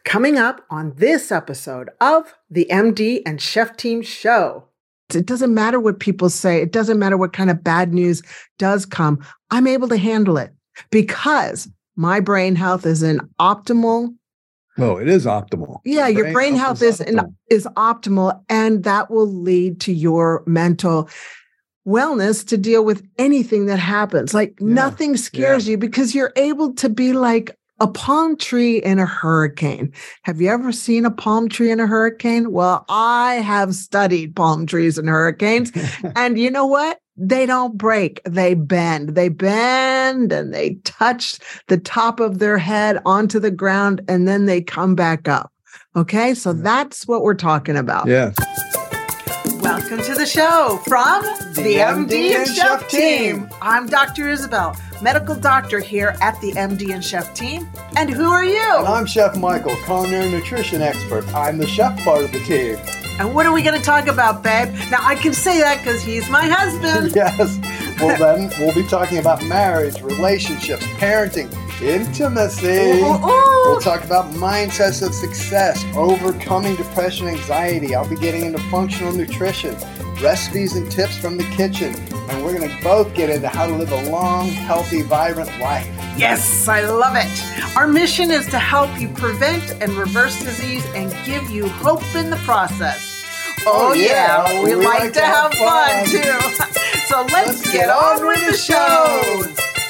Coming up on this episode of the MD and Chef Team Show. It doesn't matter what people say. It doesn't matter what kind of bad news does come. I'm able to handle it because my brain health is in optimal. Well, it is optimal. Yeah, your brain health is optimal, and that will lead to your mental wellness to deal with anything that happens. Nothing scares you because you're able to be like a palm tree in a hurricane. Have you ever seen a palm tree in a hurricane? Well, I have studied palm trees and hurricanes. And you know what? They don't break. They bend. They bend and they touch the top of their head onto the ground and then they come back up. Okay? So that's what we're talking about. Yes. Welcome to the show from the MD and Chef Team. I'm Dr. Isabel, medical doctor here at the MD and Chef Team. And who are you? And I'm Chef Michael, culinary nutrition expert. I'm the chef part of the team. And what are we going to talk about, babe? Now, I can say that because he's my husband. Yes. Well, then we'll be talking about marriage, relationships, parenting, intimacy. We'll talk about mindsets of success, overcoming depression, anxiety. I'll be getting into functional nutrition, recipes and tips from the kitchen. And we're going to both get into how to live a long, healthy, vibrant life. Yes, I love it. Our mission is to help you prevent and reverse disease and give you hope in the process. Oh yeah, we like to have fun too. So let's get on with the show.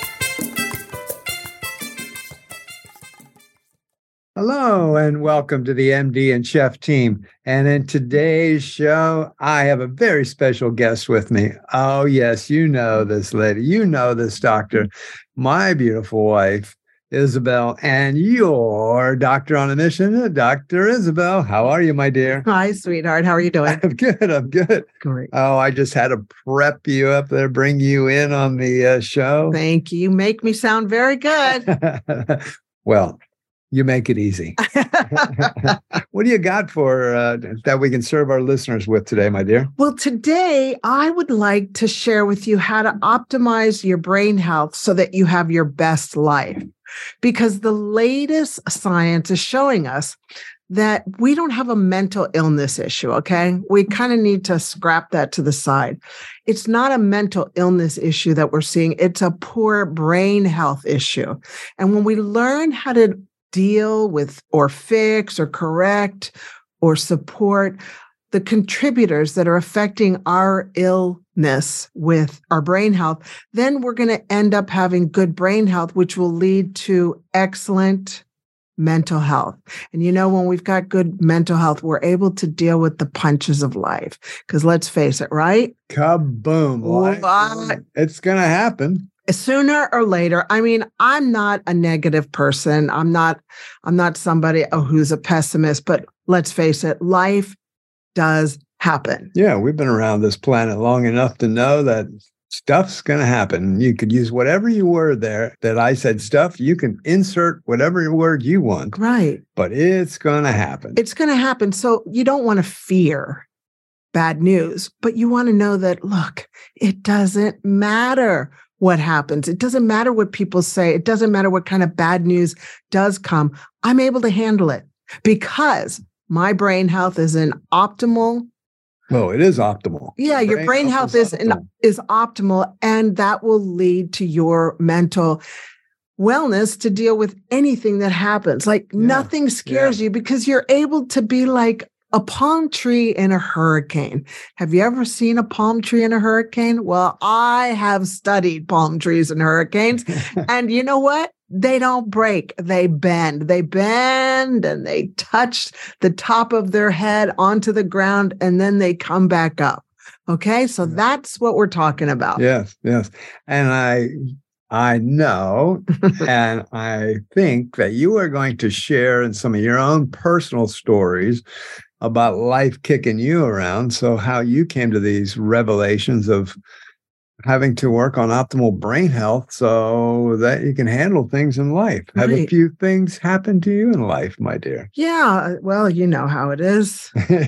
Hello and welcome to the MD and Chef Team. And in today's show, I have a very special guest with me. Oh yes, you know this lady. You know this doctor. My beautiful wife, Isabel, and your doctor on a mission, Dr. Isabel. How are you, my dear? Hi, sweetheart. How are you doing? I'm good. I'm good. Great. Oh, I just had to prep you up there, bring you in on the show. Thank you. You make me sound very good. Well, you make it easy. What do you got for that we can serve our listeners with today, my dear? Well, today I would like to share with you how to optimize your brain health so that you have your best life. Because the latest science is showing us that we don't have a mental illness issue, okay? We kind of need to scrap that to the side. It's not a mental illness issue that we're seeing. It's a poor brain health issue. And when we learn how to deal with or fix or correct or support the contributors that are affecting our illness with our brain health, then we're going to end up having good brain health, which will lead to excellent mental health. And you know, when we've got good mental health, we're able to deal with the punches of life. Because let's face it, right? Kaboom. It's going to happen. Sooner or later. I mean, I'm not a negative person. I'm not somebody who's a pessimist, but let's face it, life does happen. Yeah, we've been around this planet long enough to know that stuff's going to happen. You could use whatever you word there that I said stuff. You can insert whatever word you want. Right. But it's going to happen. It's going to happen. So you don't want to fear bad news, but you want to know that, look, it doesn't matter what happens. It doesn't matter what people say. It doesn't matter what kind of bad news does come. I'm able to handle it because my brain health is in optimal. Well, it is optimal. Yeah, your brain health is optimal, and that will lead to your mental wellness to deal with anything that happens. Nothing scares you because you're able to be like a palm tree in a hurricane. Have you ever seen a palm tree in a hurricane? Well, I have studied palm trees and hurricanes. And you know what? They don't break. They bend. They bend and they touch the top of their head onto the ground and then they come back up. Okay? So that's what we're talking about. Yes, yes. And I know, and I think that you are going to share in some of your own personal stories about life kicking you around. So how you came to these revelations of having to work on optimal brain health so that you can handle things in life. Right. Have a few things happen to you in life, my dear? Yeah, well, you know how it is.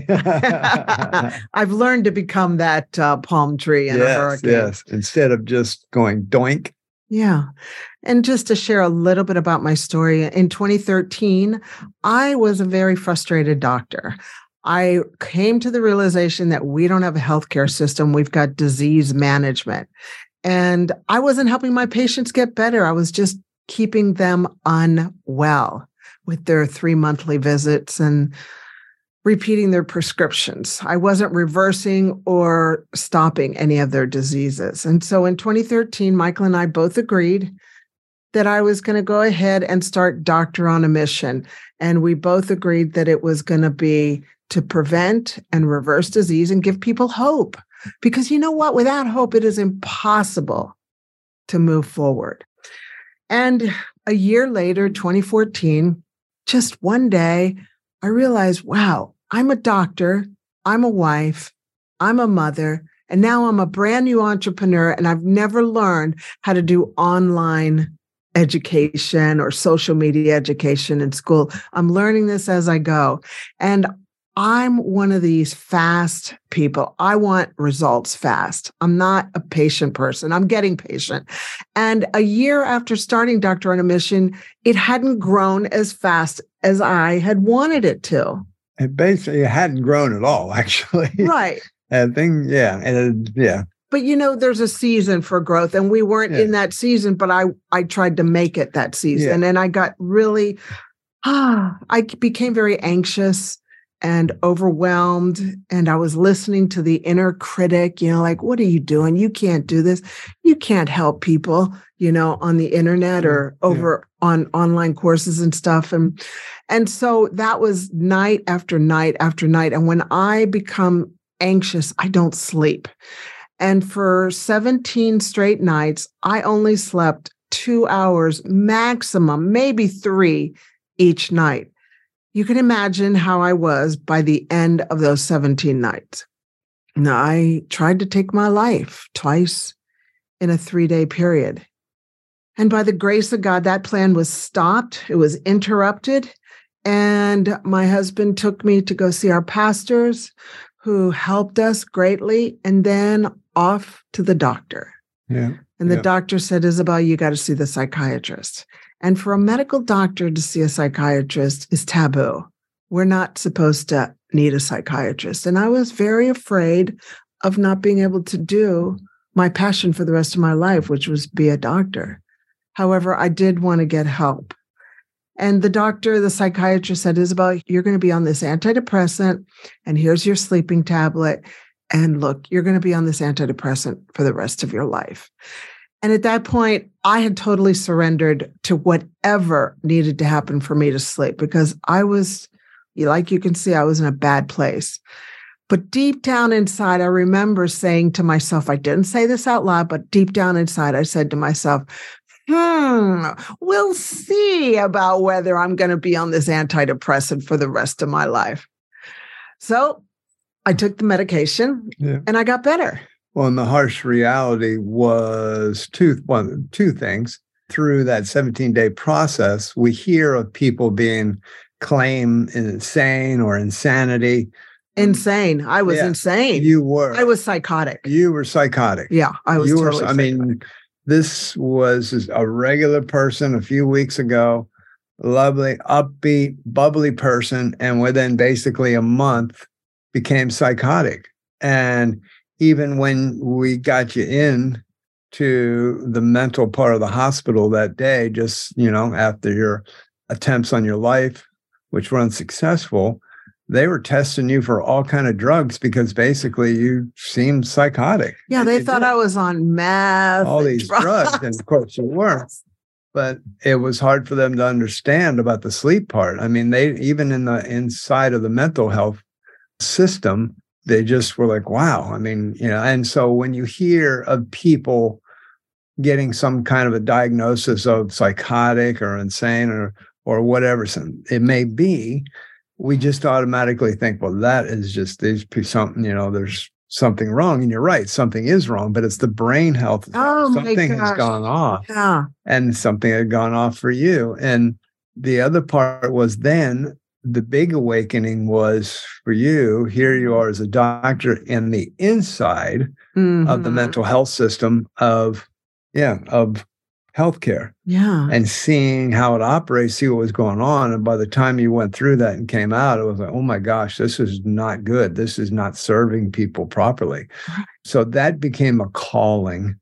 I've learned to become that palm tree in a hurricane. Yes, instead of just going doink. Yeah. And just to share a little bit about my story, in 2013, I was a very frustrated doctor. I came to the realization that we don't have a healthcare system. We've got disease management. And I wasn't helping my patients get better. I was just keeping them unwell with their 3 monthly visits and repeating their prescriptions. I wasn't reversing or stopping any of their diseases. And so in 2013, Michael and I both agreed that I was going to go ahead and start Doctor on a Mission. And we both agreed that it was going to be to prevent and reverse disease and give people hope. Because you know what? Without hope, it is impossible to move forward. And a year later, 2014, just one day, I realized, wow, I'm a doctor, I'm a wife, I'm a mother, and now I'm a brand new entrepreneur, and I've never learned how to do online education or social media education in school. I'm learning this as I go. And I'm one of these fast people. I want results fast. I'm not a patient person. I'm getting patient. And a year after starting Doctor on a Mission, it hadn't grown as fast as I had wanted it to. It basically hadn't grown at all, actually. Right. And yeah. But there's a season for growth, and we weren't in that season, but I tried to make it that season. And I got really, I became very anxious and overwhelmed. And I was listening to the inner critic, like, what are you doing? You can't do this. You can't help people, on the internet or over on online courses and stuff. And so that was night after night after night. And when I become anxious, I don't sleep. And for 17 straight nights, I only slept 2 hours maximum, maybe 3 each night. You can imagine how I was by the end of those 17 nights. Now, I tried to take my life twice in a 3-day period. And by the grace of God, that plan was stopped. It was interrupted. And my husband took me to go see our pastors, who helped us greatly, and then off to the doctor. Yeah. And the doctor said, Isabel, you got to see the psychiatrist. And for a medical doctor to see a psychiatrist is taboo. We're not supposed to need a psychiatrist. And I was very afraid of not being able to do my passion for the rest of my life, which was be a doctor. However, I did want to get help. And the psychiatrist said, Isabel, you're going to be on this antidepressant, and here's your sleeping tablet. And look, you're going to be on this antidepressant for the rest of your life. And at that point, I had totally surrendered to whatever needed to happen for me to sleep, because I was, like you can see, I was in a bad place. But deep down inside, I remember saying to myself, I didn't say this out loud, but deep down inside, I said to myself, we'll see about whether I'm going to be on this antidepressant for the rest of my life. So I took the medication and I got better. Well, and the harsh reality was two things. Through that 17-day process, we hear of people being claimed insane or insanity. Insane. I was insane. You were. I was psychotic. You were psychotic. Yeah, I was totally psychotic. This was a regular person a few weeks ago, lovely, upbeat, bubbly person, and within basically a month became psychotic. And even when we got you in to the mental part of the hospital that day, just, after your attempts on your life, which were unsuccessful, they were testing you for all kind of drugs because basically you seemed psychotic. Yeah, they thought I was on meth. All these drugs, and of course you weren't. But it was hard for them to understand about the sleep part. I mean, they even inside of the mental health system, they just were like, wow. I mean, and so when you hear of people getting some kind of a diagnosis of psychotic or insane or whatever it may be, we just automatically think, well, that is just something, there's something wrong. And you're right, something is wrong, but it's the brain health. Oh, something has gone off. Yeah. And something had gone off for you. And the other part was then the big awakening was for you. Here you are as a doctor in the inside of the mental health system of healthcare. Yeah. And seeing how it operates, see what was going on. And by the time you went through that and came out, it was like, oh my gosh, this is not good. This is not serving people properly. So that became a calling,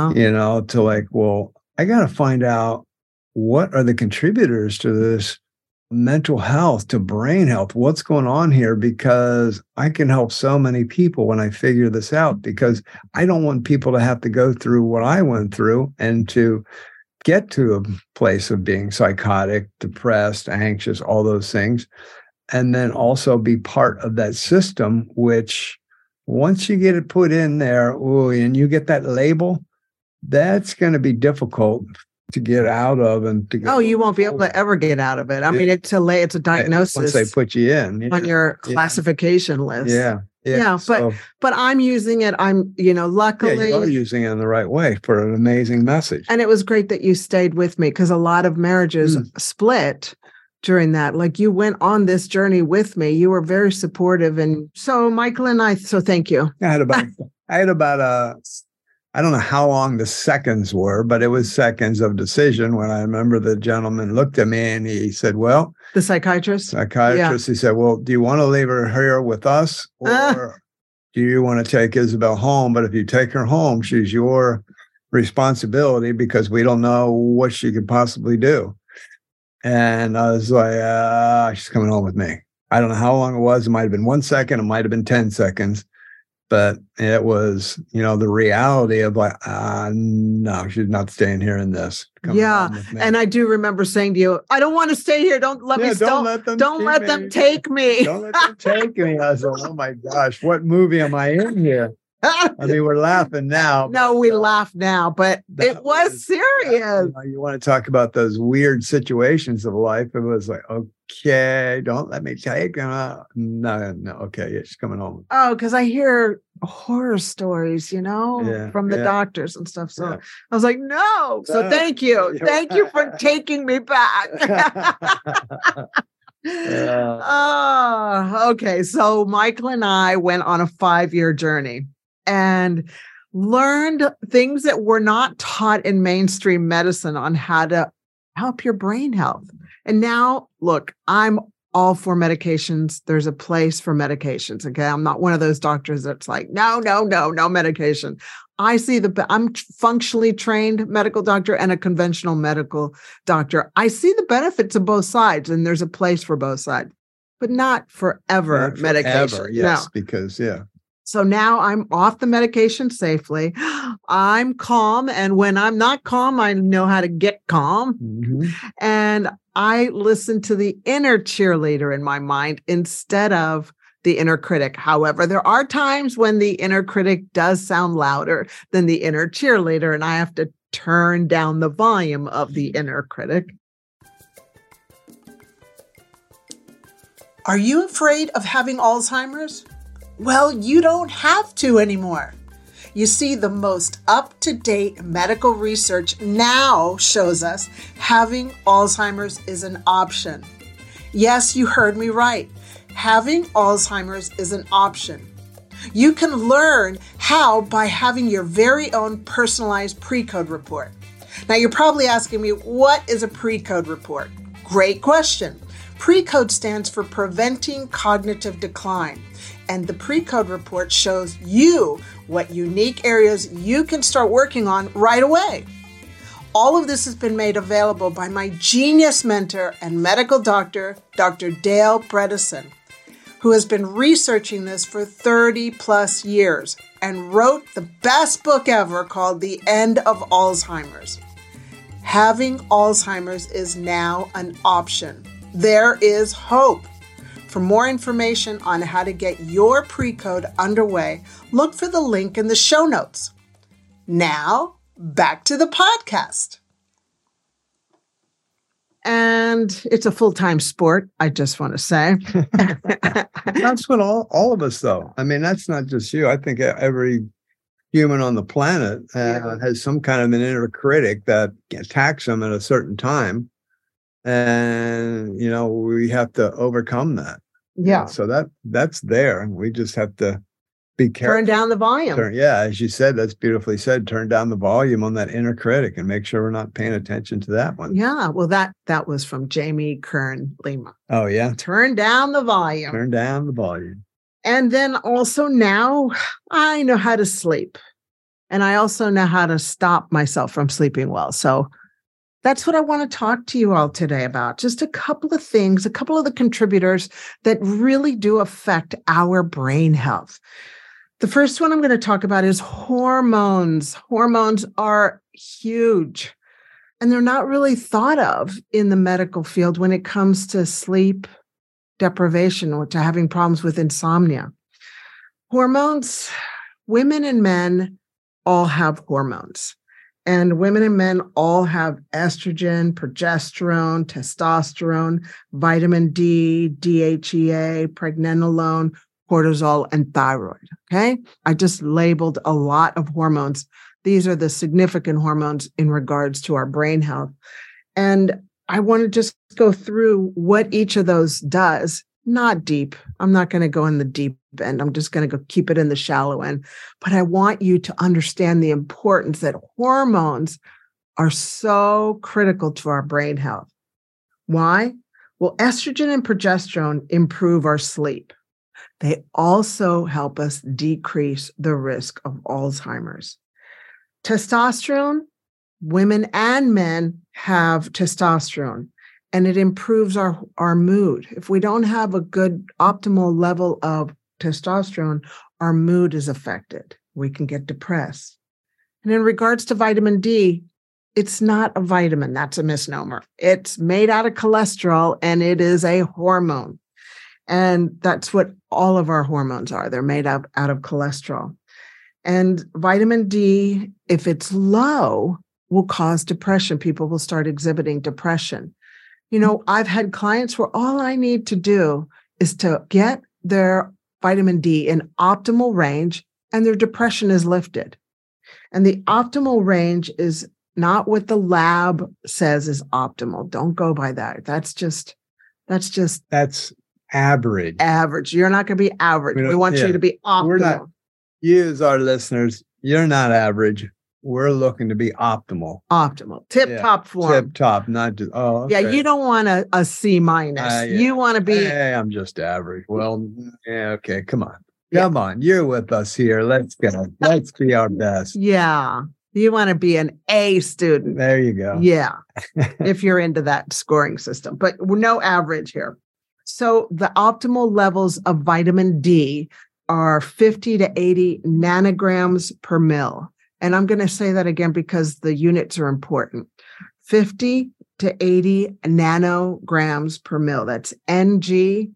to like, well, I got to find out what are the contributors to this mental health, to brain health, what's going on here, because I can help so many people when I figure this out, because I don't want people to have to go through what I went through and to get to a place of being psychotic, depressed, anxious, all those things, and then also be part of that system, which once you get it put in there, and you get that label, that's going to be difficult to get out of and to go. You won't be able to ever get out of it. I mean, it's a diagnosis once they put you in on your classification list. Yeah. But I'm using it. Luckily you are using it in the right way for an amazing message. And it was great that you stayed with me, because a lot of marriages split during that. Like, you went on this journey with me. You were very supportive. And so Michael and I, so thank you. I had about I don't know how long the seconds were, but it was seconds of decision when I remember the gentleman looked at me and he said, well, the psychiatrist, he said, well, do you want to leave her here with us, or do you want to take Isabel home? But if you take her home, she's your responsibility, because we don't know what she could possibly do. And I was like, she's coming home with me. I don't know how long it was. It might have been 1 second. It might have been 10 seconds. But it was, the reality of like, no, she's not staying here in this. And I do remember saying to you, I don't want to stay here. Don't let me. Don't let them take me. Don't let them take me. I was like, oh my gosh, what movie am I in here? I mean, we're laughing now. No, we laugh now, but it was serious. You want to talk about those weird situations of life? It was like, okay, don't let me take her. No, okay, yeah, she's coming home. Oh, because I hear horror stories, from the doctors and stuff. So I was like, no. So thank you. Thank you for taking me back. Okay. So Michael and I went on a 5-year journey and learned things that were not taught in mainstream medicine on how to help your brain health. And now, look, I'm all for medications. There's a place for medications. Okay. I'm not one of those doctors that's like, no medication. I'm functionally trained medical doctor and a conventional medical doctor. I see the benefits of both sides, and there's a place for both sides, but not forever medication. Yes, because So now I'm off the medication safely. I'm calm. And when I'm not calm, I know how to get calm. Mm-hmm. And I listen to the inner cheerleader in my mind instead of the inner critic. However, there are times when the inner critic does sound louder than the inner cheerleader, and I have to turn down the volume of the inner critic. Are you afraid of having Alzheimer's? Well, you don't have to anymore. You see, the most up-to-date medical research now shows us having Alzheimer's is an option. Yes, you heard me right. Having Alzheimer's is an option. You can learn how by having your very own personalized pre-code report. Now, you're probably asking me, what is a pre-code report? Great question. Pre-code stands for Preventing Cognitive Decline. And the pre-code report shows you what unique areas you can start working on right away. All of this has been made available by my genius mentor and medical doctor, Dr. Dale Bredesen, who has been researching this for 30 plus years and wrote the best book ever called The End of Alzheimer's. Having Alzheimer's is now an option. There is hope. For more information on how to get your pre-code underway, look for the link in the show notes. Now, back to the podcast. And it's a full-time sport, I just want to say. That's what all of us, though. I mean, that's not just you. I think every human on the planet has some kind of an inner critic that attacks them at a certain time. And, we have to overcome that. Yeah. So that's there. And we just have to Be careful. Turn down the volume. As you said, that's beautifully said. Turn down the volume on that inner critic and make sure we're not paying attention to that one. Yeah, well, that was from Jamie Kern Lima. Oh, yeah. Turn down the volume. Turn down the volume. And then also now I know how to sleep. And I also know how to stop myself from sleeping well. So that's what I want to talk to you all today about. Just a couple of things, a couple of the contributors that really do affect our brain health. The first one I'm going to talk about is hormones. Hormones are huge, and they're not really thought of in the medical field when it comes to sleep deprivation or to having problems with insomnia. Hormones, women and men all have hormones, and women and men all have estrogen, progesterone, testosterone, vitamin D, DHEA, pregnenolone, cortisol, and thyroid. Okay. I just labeled a lot of hormones. These are the significant hormones in regards to our brain health. And I want to just go through what each of those does. Not deep. I'm not going to go in the deep end. I'm just going to go keep it in the shallow end. But I want you to understand the importance that hormones are so critical to our brain health. Why? Well, estrogen and progesterone improve our sleep. They also help us decrease the risk of Alzheimer's. Testosterone, women and men have testosterone, and it improves our mood. If we don't have a good optimal level of testosterone, our mood is affected. We can get depressed. And in regards to vitamin D, it's not a vitamin. That's a misnomer. It's made out of cholesterol, and it is a hormone. And that's what all of our hormones are. They're made out of cholesterol. And vitamin D, if it's low, will cause depression. People will start exhibiting depression. You know, I've had clients where all I need to do is to get their vitamin D in optimal range, and their depression is lifted. And the optimal range is not what the lab says is optimal. Don't go by that. That's average. Average. You're not going to be average. We want you to be optimal. You as our listeners, you're not average. We're looking to be optimal. Optimal. Tip-top form. Tip-top, not just, okay. Yeah, you don't want a C minus. You want to be... Hey, I'm just average. Well, yeah, okay, come on. Come on, you're with us here. Let's go. Let's be our best. Yeah. You want to be an A student. There you go. Yeah, if you're into that scoring system. But no average here. So the optimal levels of vitamin D are 50 to 80 nanograms per mil. And I'm going to say that again because the units are important. 50 to 80 nanograms per mil. That's NG/ml.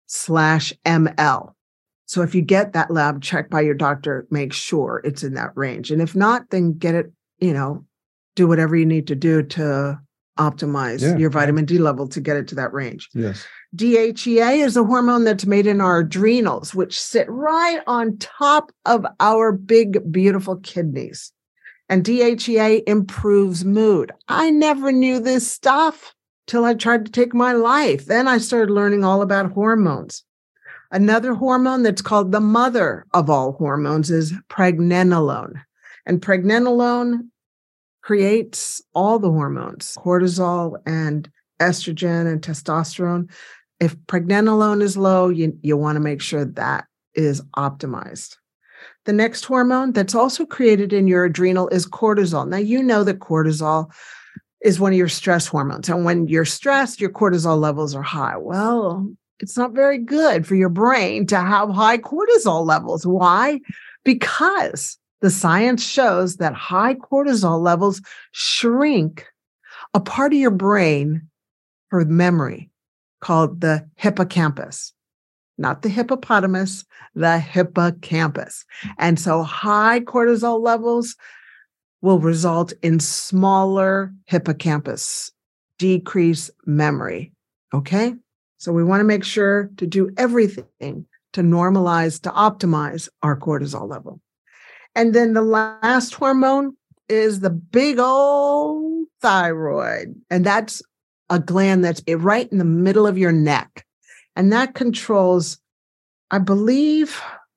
So if you get that lab checked by your doctor, make sure it's in that range. And if not, then get it, do whatever you need to do to optimize your vitamin D level to get it to that range. Yes. DHEA is a hormone that's made in our adrenals, which sit right on top of our big, beautiful kidneys. And DHEA improves mood. I never knew this stuff till I tried to take my life. Then I started learning all about hormones. Another hormone that's called the mother of all hormones is pregnenolone. And pregnenolone creates all the hormones, cortisol and estrogen and testosterone. If pregnenolone is low, you want to make sure that is optimized. The next hormone that's also created in your adrenal is cortisol. Now, you know that cortisol is one of your stress hormones. And when you're stressed, your cortisol levels are high. Well, it's not very good for your brain to have high cortisol levels. Why? Because the science shows that high cortisol levels shrink a part of your brain for memory called the hippocampus. Not the hippopotamus, the hippocampus. And so high cortisol levels will result in smaller hippocampus, decrease memory. Okay? So we want to make sure to do everything to normalize, to optimize our cortisol level. And then the last hormone is the big old thyroid. And that's a gland that's right in the middle of your neck. And that controls, I believe,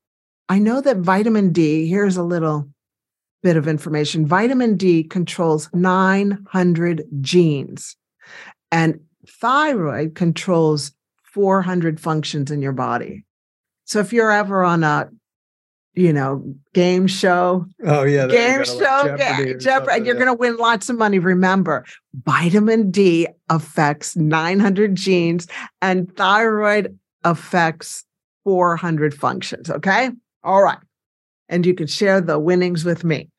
I know that vitamin D, here's a little bit of information. Vitamin D controls 900 genes, and thyroid controls 400 functions in your body. So if you're ever on a, game show. Oh, yeah. Game show, Jeopardy, and you're going to win lots of money. Remember, vitamin D affects 900 genes and thyroid affects 400 functions. Okay. All right. And you can share the winnings with me.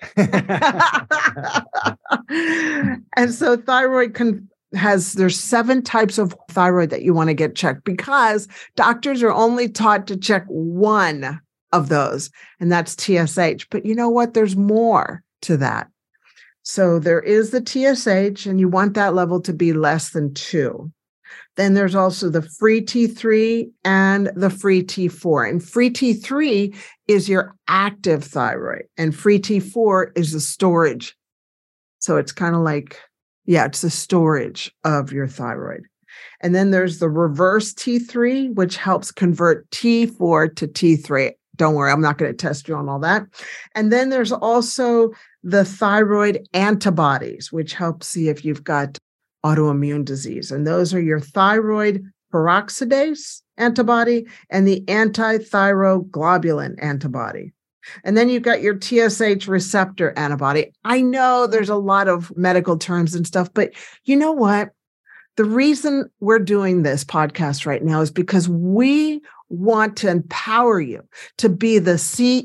And so thyroid there's 7 types of thyroid that you want to get checked, because doctors are only taught to check one of those, and that's TSH. But you know what? There's more to that. So there is the TSH, and you want that level to be less than 2. Then there's also the free T3 and the free T4. And free T3 is your active thyroid, and free T4 is the storage. So it's kind of like, it's the storage of your thyroid. And then there's the reverse T3, which helps convert T4 to T3. Don't worry, I'm not going to test you on all that. And then there's also the thyroid antibodies, which help see if you've got autoimmune disease. And those are your thyroid peroxidase antibody and the anti-thyroglobulin antibody. And then you've got your TSH receptor antibody. I know there's a lot of medical terms and stuff, but you know what? The reason we're doing this podcast right now is because we want to empower you to be the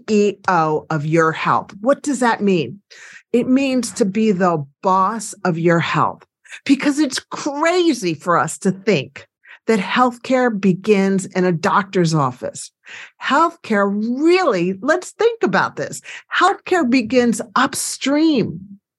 CEO of your health. What does that mean? It means to be the boss of your health, because it's crazy for us to think that healthcare begins in a doctor's office. Healthcare really, let's think about this. Healthcare begins upstream,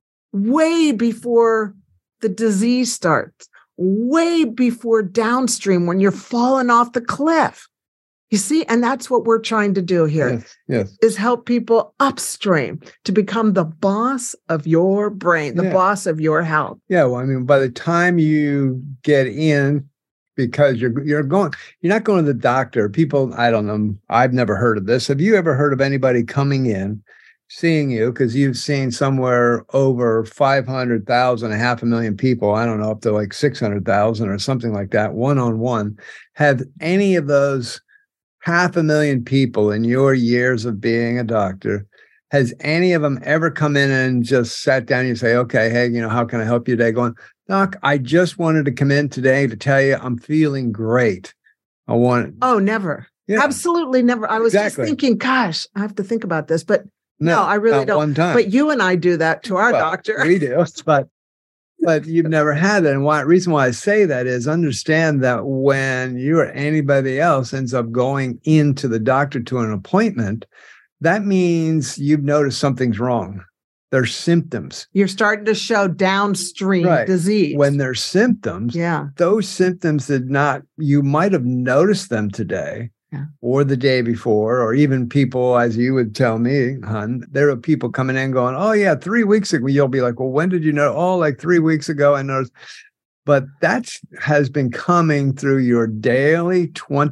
way before the disease starts, way before downstream when you're falling off the cliff. You see, and that's what we're trying to do here, is help people upstream to become the boss of your brain, the boss of your health. Yeah, well, I mean, by the time you get in, because you're not going to the doctor. People, I don't know, I've never heard of this. Have you ever heard of anybody coming in, seeing you, because you've seen somewhere over 500,000, 500,000 people, I don't know, up to like 600,000 or something like that, one-on-one. Have any of those 500,000 people in your years of being a doctor, has any of them ever come in and just sat down and you say, okay, hey, how can I help you today? Going, Doc, I just wanted to come in today to tell you I'm feeling great. Oh, never. Yeah. Absolutely never. I was just thinking, gosh, I have to think about this, but no, I really don't. One time. But you and I do that to our doctor. We do, but you've never had it. And the reason why I say that is understand that when you or anybody else ends up going into the doctor to an appointment, that means you've noticed something's wrong. There's symptoms. You're starting to show downstream disease. When there's symptoms, those symptoms you might have noticed them today or the day before, or even people, as you would tell me, hon, there are people coming in going, oh yeah, 3 weeks ago. You'll be like, well, when did you know? Oh, like 3 weeks ago I noticed. But that has been coming through your daily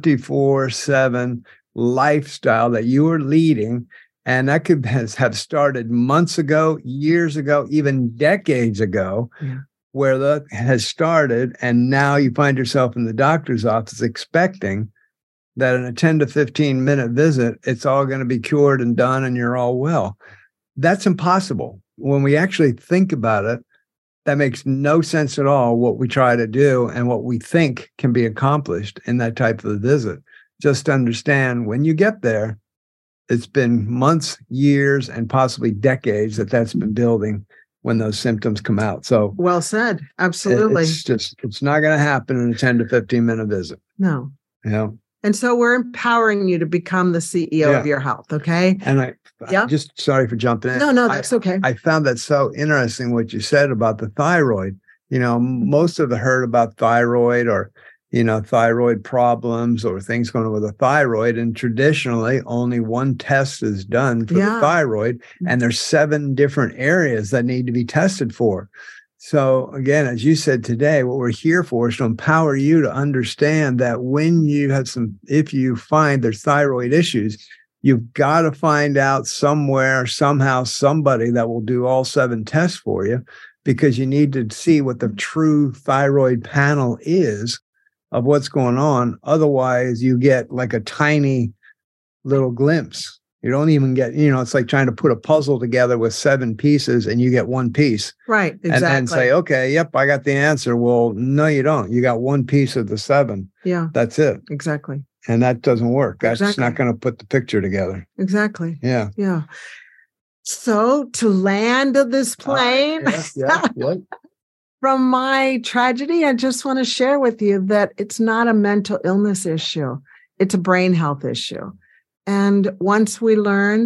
24/7 lifestyle that you are leading. And that could have started months ago, years ago, even decades ago, where that has started. And now you find yourself in the doctor's office expecting that in a 10 to 15 minute visit, it's all going to be cured and done and you're all well. That's impossible. When we actually think about it, that makes no sense at all, what we try to do and what we think can be accomplished in that type of a visit. Just understand when you get there, it's been months, years, and possibly decades that's been building when those symptoms come out. So well said. Absolutely. It's not going to happen in a 10 to 15 minute visit. No. And so we're empowering you to become the CEO of your health. Okay. And I just sorry for jumping in. No, that's okay. I found that so interesting what you said about the thyroid. Most of the heard about thyroid or thyroid problems or things going on with the thyroid. And traditionally, only one test is done for the thyroid. And there's 7 different areas that need to be tested for. So again, as you said today, what we're here for is to empower you to understand that when you have if you find there's thyroid issues, You've got to find out somewhere, somehow, somebody that will do all 7 tests for you, because you need to see what the true thyroid panel is of what's going on. Otherwise, you get like a tiny little glimpse. You don't even get, it's like trying to put a puzzle together with 7 pieces and you get 1 piece. Right, exactly. And then say, okay, yep, I got the answer. Well, no, you don't. You got 1 piece of the 7. Yeah. That's it. Exactly. And that doesn't work. That's Exactly. not going to put the picture together. Exactly. Yeah. Yeah. So to land this plane from my tragedy, I just want to share with you that it's not a mental illness issue. It's a brain health issue. And once you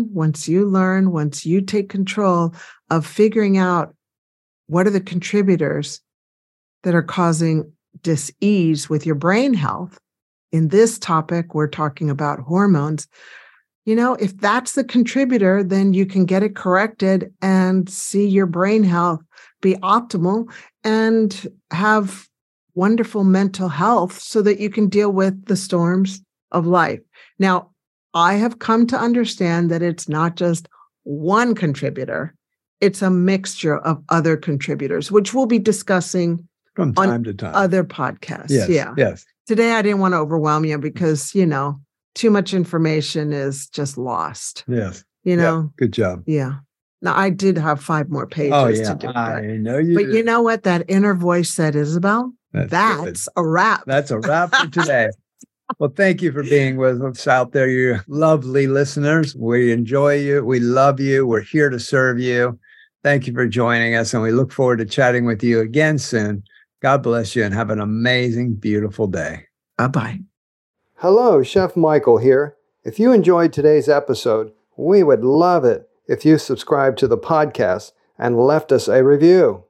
take control of figuring out what are the contributors that are causing dis-ease with your brain health, in this topic, we're talking about hormones. If that's the contributor, then you can get it corrected and see your brain health be optimal and have wonderful mental health so that you can deal with the storms of life. Now, I have come to understand that it's not just one contributor. It's a mixture of other contributors, which we'll be discussing from time to time. Other podcasts. Yes, yeah. Yes. Today, I didn't want to overwhelm you because, too much information is just lost. Yes. Yeah, good job. Yeah. Now, I did have 5 more pages to do. I know you did. You know what that inner voice said, Isabel? That's a wrap. That's a wrap for today. Well, thank you for being with us out there, you lovely listeners. We enjoy you. We love you. We're here to serve you. Thank you for joining us, and we look forward to chatting with you again soon. God bless you and have an amazing, beautiful day. Bye-bye. Hello, Chef Michael here. If you enjoyed today's episode, we would love it if you subscribed to the podcast and left us a review.